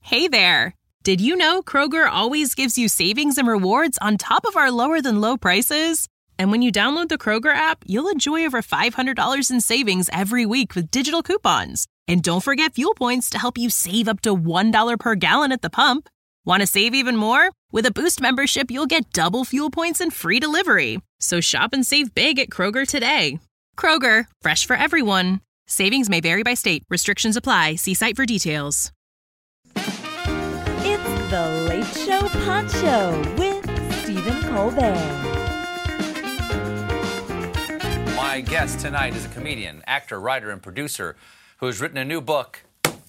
Hey there! Did you know Kroger always gives you savings and rewards on top of our lower-than-low prices? And when you download the Kroger app, you'll enjoy over $500 in savings every week with digital coupons. And don't forget fuel points to help you save up to $1 per gallon at the pump. Want to save even more? With a Boost membership, you'll get double fuel points and free delivery. So shop and save big at Kroger today. Kroger, fresh for everyone. Savings may vary by state. Restrictions apply. See site for details. It's The Late Show Pod Show with Stephen Colbert. My guest tonight is a comedian, actor, writer, and producer who has written a new book,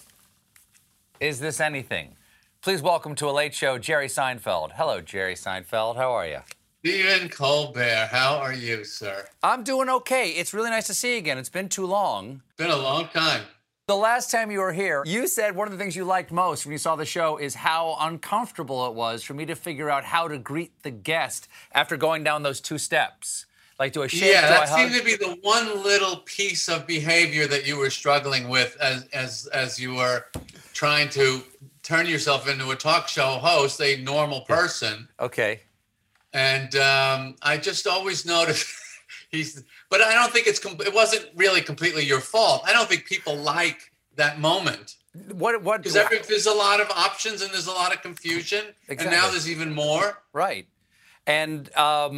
Is This Anything? Please welcome to A Late Show, Jerry Seinfeld. Hello, Jerry Seinfeld. How are you? Stephen Colbert, how are you, sir? I'm doing okay. It's really nice to see you again. It's been too long. Been a long time. The last time you were here, you said one of the things you liked most when you saw the show is how uncomfortable it was for me to figure out how to greet the guest after going down those two steps. Like, do I shake? Yeah, do that I hug? seemed to be the one little piece of behavior that you were struggling with as you were trying to turn yourself into a talk show host, a normal person. Okay. And I just always noticed but I don't think it wasn't really completely your fault. I don't think people like that moment. What? Because there's a lot of options and there's a lot of confusion. Exactly. And now there's even more. Right. And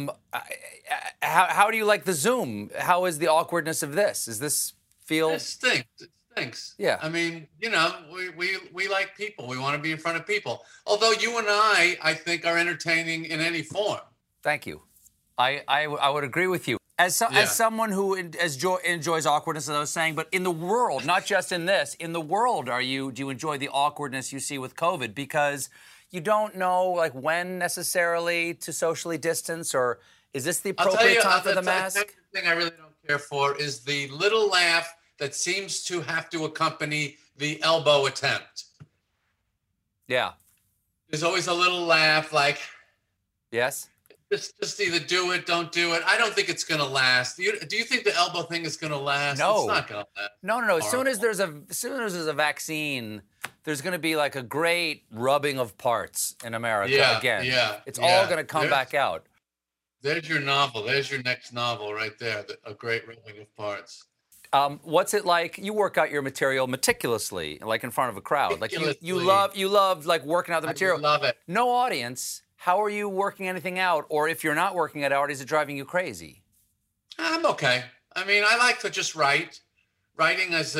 how do you like the Zoom? How is the awkwardness of this? Does this feel? It stinks. It stinks. Yeah. I mean, we like people. We want to be in front of people. Although you and I think, are entertaining in any form. Thank you. I would agree with you. As someone who enjoys awkwardness, as I was saying, but in the world, not just in this, in the world, do you enjoy the awkwardness you see with COVID? Because you don't know, like, when necessarily to socially distance, or is this the appropriate time for the mask? The thing I really don't care for is the little laugh that seems to have to accompany the elbow attempt. Yeah. There's always a little laugh, like, yes. Just either do it, don't do it. I don't think it's going to last. Do you think the elbow thing is going to last? No. It's not going to last. No. As soon as there's a vaccine, there's going to be like a great rubbing of parts in America again. Yeah. It's all going to come back out. There's your novel. There's your next novel right there. A great rubbing of parts. What's it like? You work out your material meticulously, like in front of a crowd. Like you love like working out the material. I love it. No audience. How are you working anything out? Or if you're not working it out, is it driving you crazy? I'm okay. I mean, I like to just write. Writing is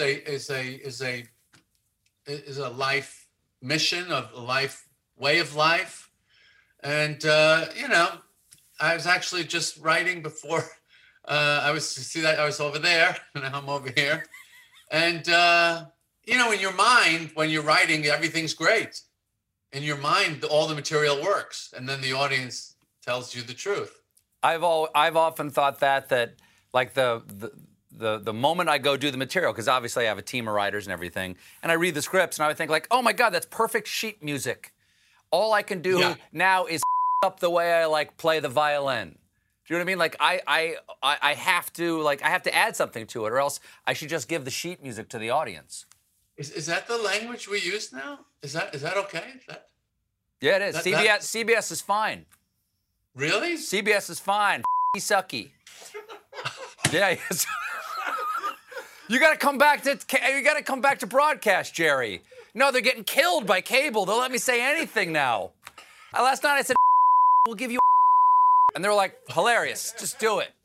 a life mission, of a life way of life, and I was actually just writing before. I was over there, and now I'm over here, and in your mind, when you're writing, everything's great. In your mind, all the material works, and then the audience tells you the truth. I've often thought that like the moment I go do the material, because obviously I have a team of writers and everything, and I read the scripts, and I would think like, oh my God, that's perfect sheet music. All I can do now is up the way I like play the violin. Do you know what I mean? Like I have to add something to it, or else I should just give the sheet music to the audience. Is that the language we use now? Is that okay? Yeah, it is. CBS is fine. Really? CBS is fine. Sucky. Yeah. You got to come back to broadcast, Jerry. No, they're getting killed by cable. They'll let me say anything now. Last night I said, we'll give you, and they were like, hilarious. Just do it.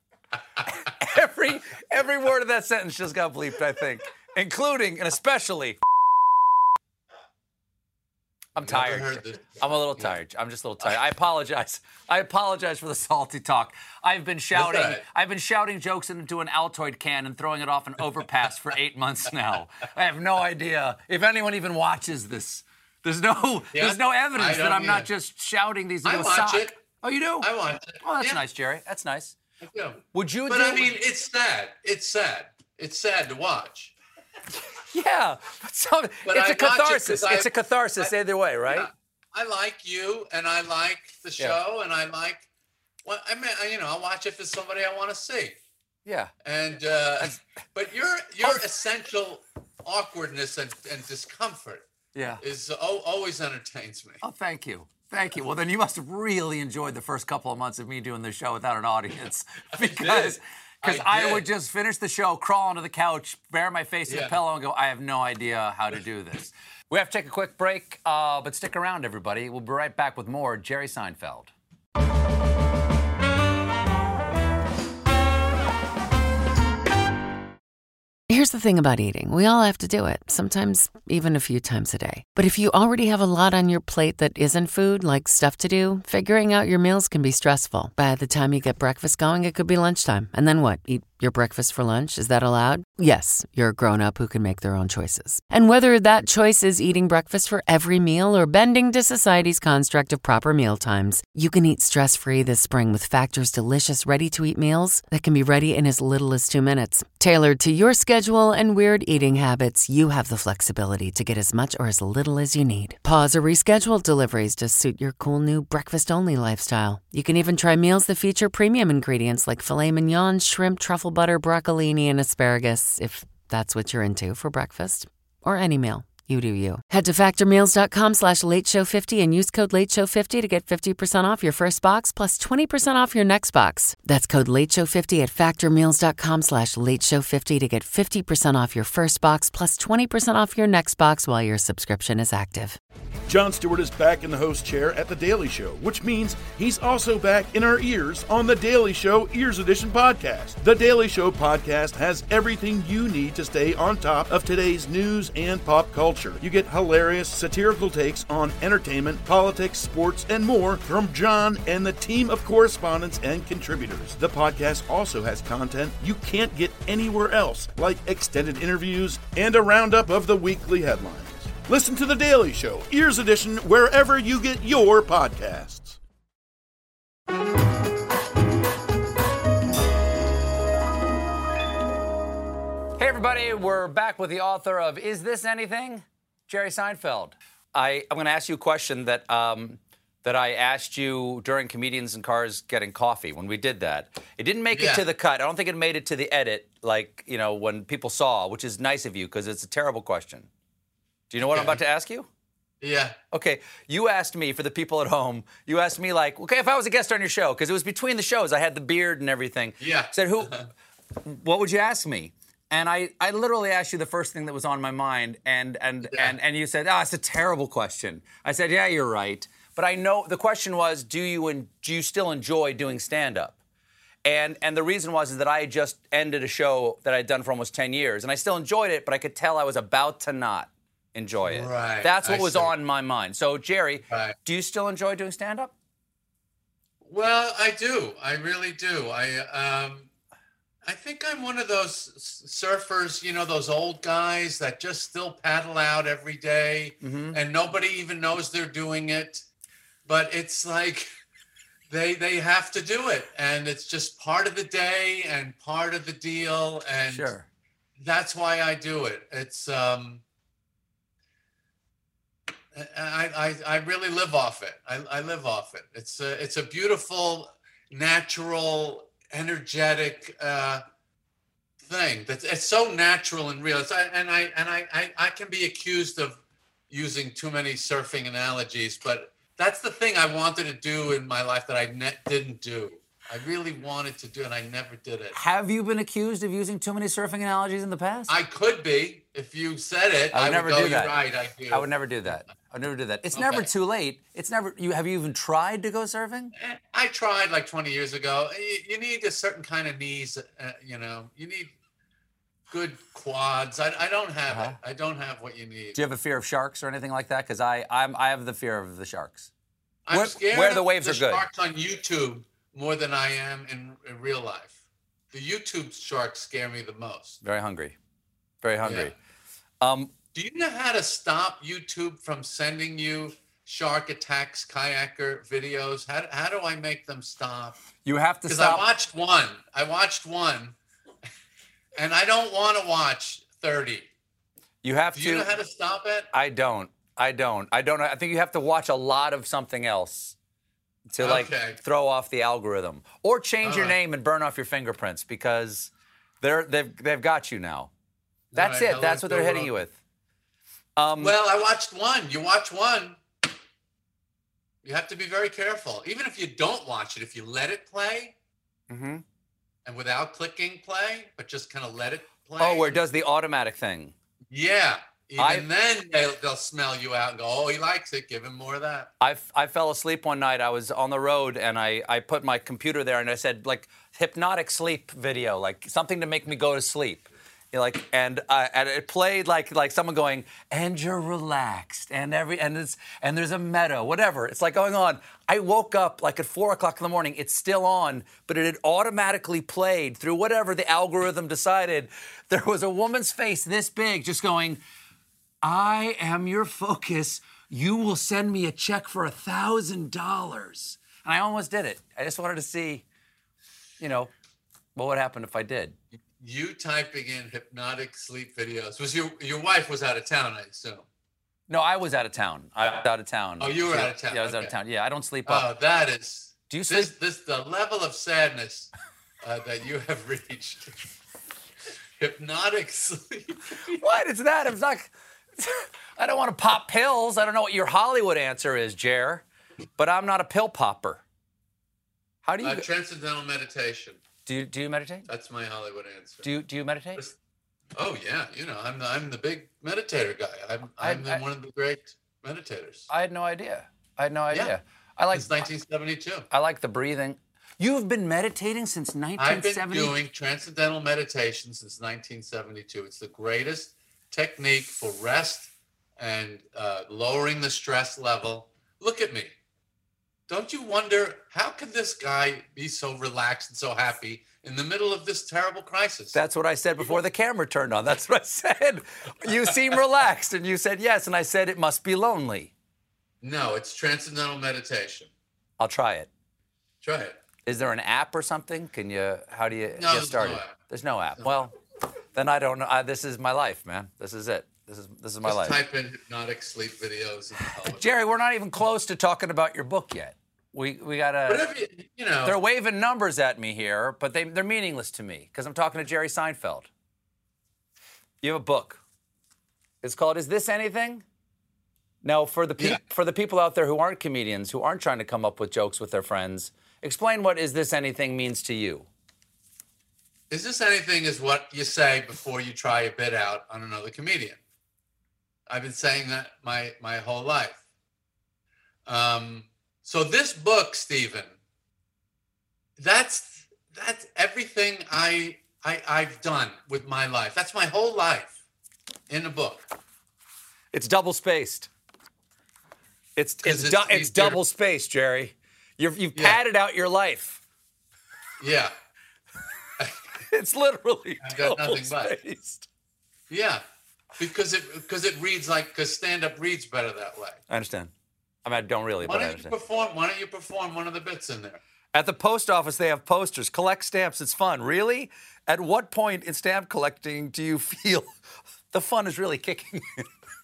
Every word of that sentence just got bleeped, I think. Including and especially. I'm tired. I'm a little tired. I'm just a little tired. I apologize. For the salty talk. I've been shouting jokes into an Altoid can and throwing it off an overpass for 8 months now. I have no idea if anyone even watches this. There's no evidence that I'm not just shouting these into a sock. It. Oh, you do? I watch it. Oh, that's nice, Jerry. That's nice. I do. Would you? But I mean, it's sad. It's sad to watch. Yeah, it's a catharsis. It's a catharsis either way, right? Yeah. I like you, and I like the show, and I like. Well, I mean, I'll watch if it's somebody I want to see. Yeah. And but your essential awkwardness and discomfort is always entertains me. Oh, thank you. Thank you. Well, then you must have really enjoyed the first couple of months of me doing this show without an audience. Because I would just finish the show, crawl onto the couch, bury my face in a pillow, and go, I have no idea how to do this. We have to take a quick break, but stick around, everybody. We'll be right back with more Jerry Seinfeld. Here's the thing about eating. We all have to do it, sometimes even a few times a day. But if you already have a lot on your plate that isn't food, like stuff to do, figuring out your meals can be stressful. By the time you get breakfast going, it could be lunchtime. And then what? Eat your breakfast for lunch? Is that allowed? Yes, you're a grown-up who can make their own choices. And whether that choice is eating breakfast for every meal or bending to society's construct of proper meal times, you can eat stress-free this spring with Factor's delicious ready-to-eat meals that can be ready in as little as 2 minutes. Tailored to your schedule and weird eating habits, you have the flexibility to get as much or as little as you need. Pause or reschedule deliveries to suit your cool new breakfast-only lifestyle. You can even try meals that feature premium ingredients like filet mignon, shrimp, truffle butter, broccolini, and asparagus, if that's what you're into for breakfast. Or any meal. You do you. Head to factormeals.com/lateshow50 and use code lateshow50 to get 50% off your first box plus 20% off your next box. That's code lateshow50 at factormeals.com/lateshow50 to get 50% off your first box plus 20% off your next box while your subscription is active. Jon Stewart is back in the host chair at The Daily Show, which means he's also back in our ears on The Daily Show Ears Edition podcast. The Daily Show podcast has everything you need to stay on top of today's news and pop culture. You get hilarious, satirical takes on entertainment, politics, sports, and more from Jon and the team of correspondents and contributors. The podcast also has content you can't get anywhere else, like extended interviews and a roundup of the weekly headlines. Listen to The Daily Show, Ears Edition, wherever you get your podcasts. Hey, everybody. We're back with the author of Is This Anything? Jerry Seinfeld. I'm going to ask you a question that I asked you during Comedians in Cars Getting Coffee when we did that. It didn't make it to the cut. I don't think it made it to the edit, like, you know, when people saw, which is nice of you because it's a terrible question. Do you know what I'm about to ask you? Yeah. Okay. You asked me, for the people at home, you asked me, like, okay, if I was a guest on your show, because it was between the shows, I had the beard and everything. Yeah. Said, what would you ask me? And I literally asked you the first thing that was on my mind, and you said, it's a terrible question. I said, yeah, you're right. But I know, the question was, do you still enjoy doing stand-up? And the reason is that I had just ended a show that I'd done for almost 10 years, and I still enjoyed it, but I could tell I was about to not enjoy it. Right. That's what was on my mind. So, Jerry, do you still enjoy doing stand-up? Well, I do. I really do. I think I'm one of those surfers, you know, those old guys that just still paddle out every day, and nobody even knows they're doing it. But it's like they have to do it, and it's just part of the day and part of the deal, and that's why I do it. It's I really live off it. I live off it. It's a beautiful, natural, energetic thing. It's so natural and real. I can be accused of using too many surfing analogies, but that's the thing I wanted to do in my life that I didn't do. I really wanted to do it, and I never did it. Have you been accused of using too many surfing analogies in the past? I could be. If you said it, I would never do that. You're right, I do. I would never do that. It's never too late. It's never. Have you even tried to go surfing? I tried like 20 years ago. You need a certain kind of knees. You know, you need good quads. I don't have it. I don't have what you need. Do you have a fear of sharks or anything like that? Because I have the fear of the sharks. I'm scared where the waves of are good. Sharks on YouTube more than I am in real life. The YouTube sharks scare me the most. Very hungry. Very hungry. Yeah. Do you know how to stop YouTube from sending you shark attacks, kayaker videos? How do I make them stop? You have to stop. Because I watched one, and I don't want to watch 30. You have to. Do you know how to stop it? I don't. I think you have to watch a lot of something else to throw off the algorithm, or change your name and burn off your fingerprints, because they've got you now. That's it. That's what they're hitting you with. Well, I watched one. You watch one, you have to be very careful. Even if you don't watch it, if you let it play, and without clicking play, but just kind of let it play. Oh, where it does the automatic thing. Yeah. Even then, they'll smell you out and go, oh, he likes it. Give him more of that. I fell asleep one night. I was on the road, and I put my computer there, and I said, like, hypnotic sleep video, like something to make me go to sleep. You know, like, and it played like someone going, and you're relaxed, and there's a meadow, whatever. It's like going on. I woke up like at 4 o'clock in the morning. It's still on, but it had automatically played through whatever the algorithm decided. There was a woman's face this big, just going, I am your focus. You will send me a check for $1,000. And I almost did it. I just wanted to see, what would happen if I did. You typing in hypnotic sleep videos. Was your wife was out of town, I assume? No, I was out of town. I was out of town. Oh, you were out of town. Yeah, I was out of town. Yeah, I don't sleep up. Oh, that is. Do you sleep? This the level of sadness that you have reached. Hypnotic sleep. What? It's that. It's not. I don't want to pop pills. I don't know what your Hollywood answer is, Jer, but I'm not a pill popper. How do you? Transcendental meditation. Do you meditate? That's my Hollywood answer. Do you meditate? Oh yeah, I'm the big meditator guy. I'm one of the great meditators. I had no idea. Yeah. I like since 1972. I like the breathing. You've been meditating since 1970. I've been doing transcendental meditation since 1972. It's the greatest technique for rest and lowering the stress level. Look at me. Don't you wonder, how could this guy be so relaxed and so happy in the middle of this terrible crisis? That's what I said before the camera turned on. That's what I said. You seem relaxed. And you said yes. And I said it must be lonely. No, it's transcendental meditation. I'll try it. Try it. Is there an app or something? How do you get started? No app. There's no app. Well, then I don't know. This is my life, man. This is it. This is my life. Just type in hypnotic sleep videos. Jerry, we're not even close to talking about your book yet. We gotta. Whatever, They're waving numbers at me here, but they're meaningless to me because I'm talking to Jerry Seinfeld. You have a book. It's called "Is This Anything?" Now, for the people out there who aren't comedians, who aren't trying to come up with jokes with their friends, explain what "Is This Anything" means to you. Is this anything is what you say before you try a bit out on another comedian. I've been saying that my whole life. So this book, Stephen, that's everything I've done with my life. That's my whole life in a book. It's double spaced. It's double spaced, Jerry. You've padded out your life. Yeah. It's literally got double nothing but. spaced. Yeah, because it reads because stand-up reads better that way. I understand. I mean, I don't really, but I understand. Why don't you perform one of the bits in there? At the post office, they have posters. Collect stamps. It's fun. Really? At what point in stamp collecting do you feel the fun is really kicking in?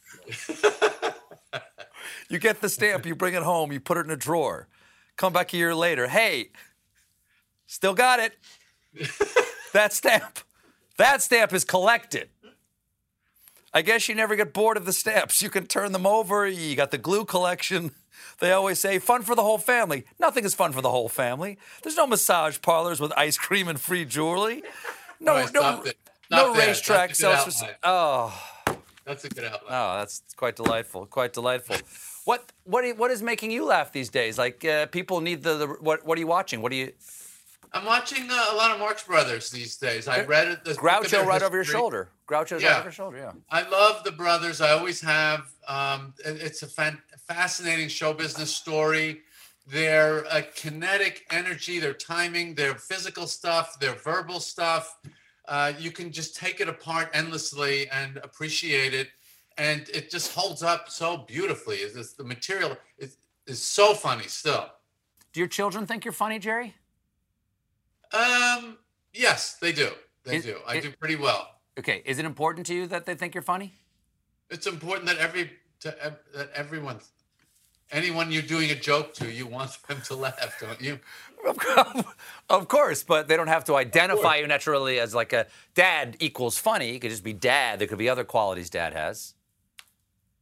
You get the stamp, you bring it home, you put it in a drawer. Come back a year later. Hey, still got it. That stamp is collected. I guess you never get bored of the stamps. You can turn them over. You got the glue collection. They always say, fun for the whole family. Nothing is fun for the whole family. There's no massage parlors with ice cream and free jewelry. No racetrack sells. Oh, that's a good outline. Oh, that's quite delightful. Quite delightful. What is making you laugh these days? Like people need what are you watching? I'm watching a lot of Marx Brothers these days. I read it. Groucho right over your shoulder. Groucho's right over your shoulder, yeah. I love the brothers. I always have. It's a fascinating show business story. Their kinetic energy, their timing, their physical stuff, their verbal stuff. You can just take it apart endlessly and appreciate it. And it just holds up so beautifully. The material is so funny still. Do your children think you're funny, Jerry? Yes, they do. They do. I do pretty well. Okay. Is it important to you that they think you're funny? It's important that anyone you're doing a joke to, you want them to laugh, don't you? Of course, but they don't have to identify you naturally as like a dad equals funny. It could just be dad. There could be other qualities dad has.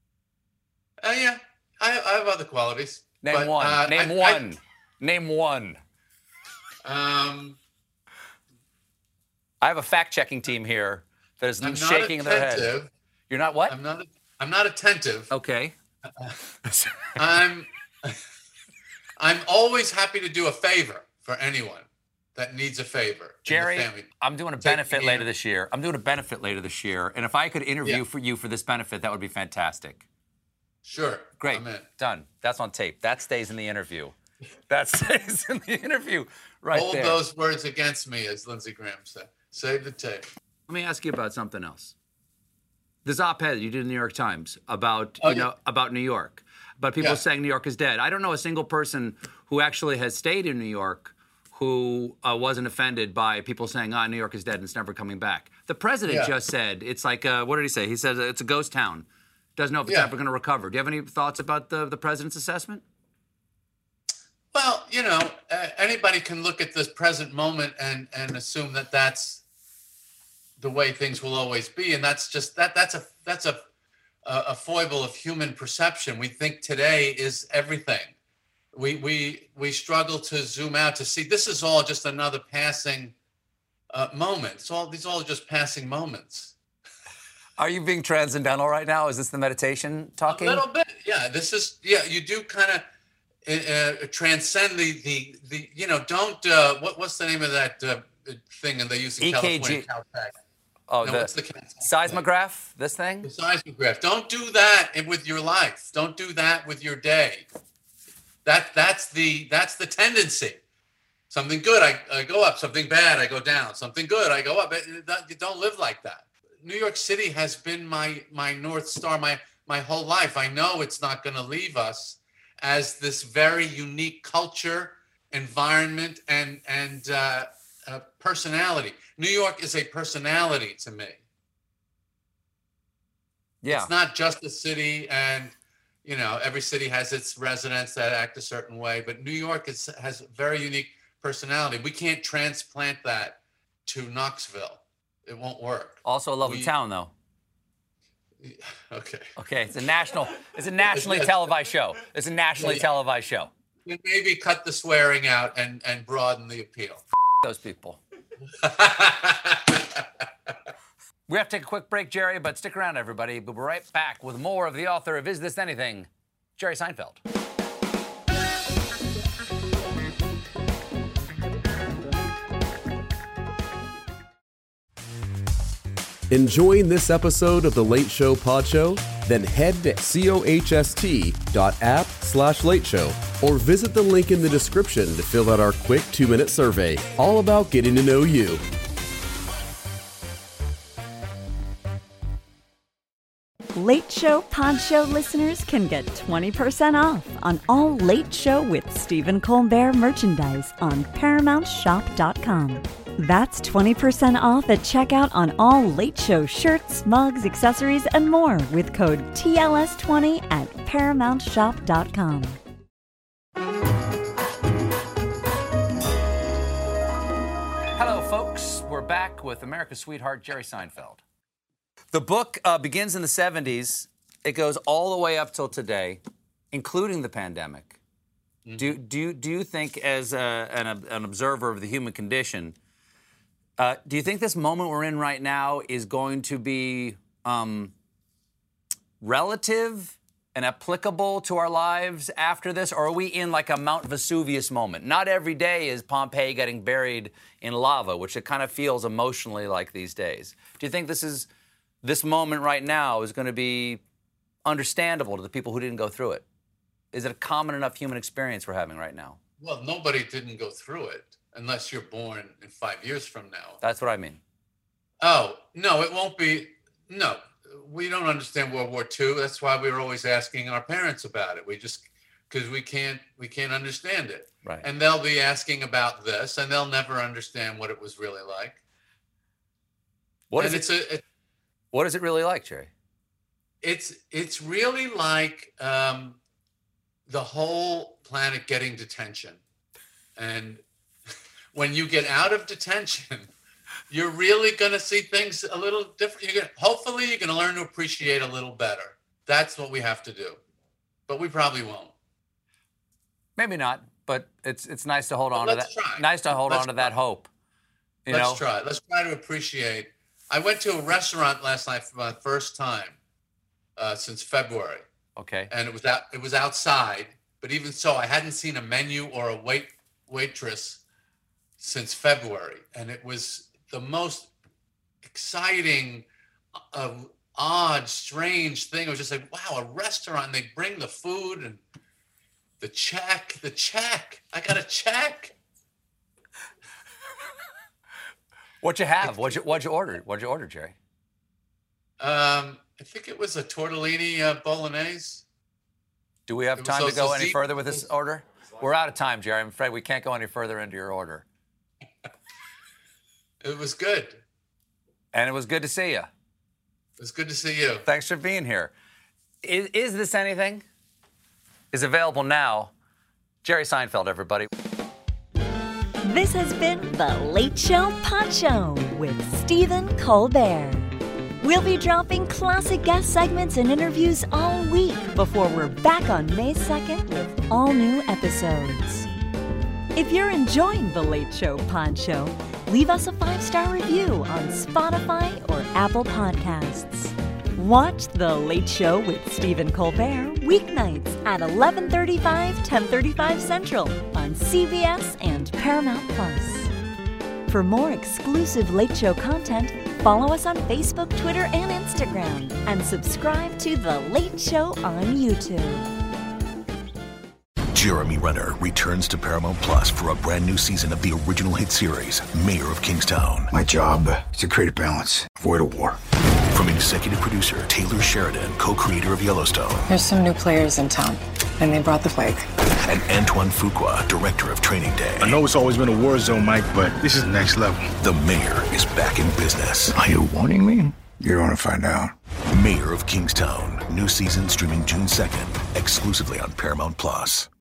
have other qualities. Name but, one. Name one. Name one. I have a fact-checking team here that is I'm shaking not their head. attentive. You're not what? I'm not attentive. Okay. I'm always happy to do a favor for anyone that needs a favor. Jerry, in the family. I'm doing a benefit later this year. And if I could interview for you for this benefit, that would be fantastic. Sure. Great. I'm in. Done. That's on tape. That stays in the interview. That stays in the interview right Hold there. those words against me, as Lindsey Graham said. Save the tape. Let me ask you about something else. This op-ed you did in the New York Times about about New York, about people saying New York is dead. I don't know a single person who actually has stayed in New York who wasn't offended by people saying, New York is dead and it's never coming back. The president just said, it's like, what did he say? He said it's a ghost town. Doesn't know if it's ever going to recover. Do you have any thoughts about the president's assessment? Well, anybody can look at this present moment and assume that that's the way things will always be, and that's just that's a foible of human perception. We think today is everything. We struggle to zoom out to see this is all just another passing moment. These all just passing moments. Are you being transcendental right now? Is this the meditation talking? A little bit, yeah. This is You do kind of transcend the don't what's the name of that thing and they use in California? EKG. Oh, what's the seismograph? This thing? The seismograph. Don't do that with your life. Don't do that with your day. That's the tendency. Something good, I go up. Something bad, I go down. Something good, I go up. You don't live like that. New York City has been my North Star my whole life. I know it's not going to leave us as this very unique culture, environment, and personality. New York is a personality to me. Yeah. It's not just a city, and every city has its residents that act a certain way, but New York has a very unique personality. We can't transplant that to Knoxville. It won't work. Also a lovely town, though. Okay. Okay, it's a nationally televised show. It's a nationally televised show. Maybe cut the swearing out and broaden the appeal. Those people. We have to take a quick break, Jerry, but stick around, everybody. We'll be right back with more of the author of Is This Anything, Jerry Seinfeld. Enjoying this episode of The Late Show Pod Show? Then head to cohost.app/Late Show or visit the link in the description to fill out our quick 2-minute survey, all about getting to know you. Late Show Pod Show listeners can get 20% off on all Late Show with Stephen Colbert merchandise on ParamountShop.com. That's 20% off at checkout on all Late Show shirts, mugs, accessories, and more with code TLS20 at ParamountShop.com. Hello, folks. We're back with America's sweetheart, Jerry Seinfeld. The book begins in the 70s. It goes all the way up till today, including the pandemic. Mm-hmm. Do you think, as an observer of the human condition, do you think this moment we're in right now is going to be relative and applicable to our lives after this? Or are we in like a Mount Vesuvius moment? Not every day is Pompeii getting buried in lava, which it kind of feels emotionally like these days. Do you think this moment right now is going to be understandable to the people who didn't go through it? Is it a common enough human experience we're having right now? Well, nobody didn't go through it. Unless you're born in 5 years from now. That's what I mean. Oh, no, it won't be. No, we don't understand World War II. That's why we were always asking our parents about it. Because we can't understand it. Right. And they'll be asking about this, and they'll never understand what it was really like. What is it really like, Jerry? It's really like the whole planet getting detention. And when you get out of detention, you're really going to see things a little different. Hopefully, you're going to learn to appreciate a little better. That's what we have to do. But we probably won't. Maybe not, but it's nice to hold on to that. Try. Nice to hold on to that hope. Let's try. Let's try to appreciate. I went to a restaurant last night for my first time since February. Okay. And it was outside, but even so, I hadn't seen a menu or a waitress since February, and it was the most exciting, odd, strange thing. It was just like, wow, a restaurant. And they bring the food and the check. I got a check. What'd you have? What'd you order, Jerry? I think it was a tortellini bolognese. Do we have time to go any further with this order? We're out of time, Jerry. I'm afraid we can't go any further into your order. It was good. And it was good to see you. It was good to see you. Thanks for being here. Is This Anything? Is available now. Jerry Seinfeld, everybody. This has been The Late Show Pod Show with Stephen Colbert. We'll be dropping classic guest segments and interviews all week before we're back on May 2nd with all new episodes. If you're enjoying The Late Show Pod Show, leave us a 5-star review on Spotify or Apple Podcasts. Watch The Late Show with Stephen Colbert weeknights at 11:35, 10:35 Central on CBS and Paramount+. For more exclusive Late Show content, follow us on Facebook, Twitter, and Instagram, and subscribe to The Late Show on YouTube. Jeremy Renner returns to Paramount Plus for a brand new season of the original hit series, Mayor of Kingstown. My job is to create a balance, avoid a war. From executive producer Taylor Sheridan, co-creator of Yellowstone. There's some new players in town, and they brought the plague. And Antoine Fuqua, director of Training Day. I know it's always been a war zone, Mike, but this is next level. The Mayor is back in business. Are you warning me? You're going to find out. Mayor of Kingstown. New season streaming June 2nd, exclusively on Paramount Plus.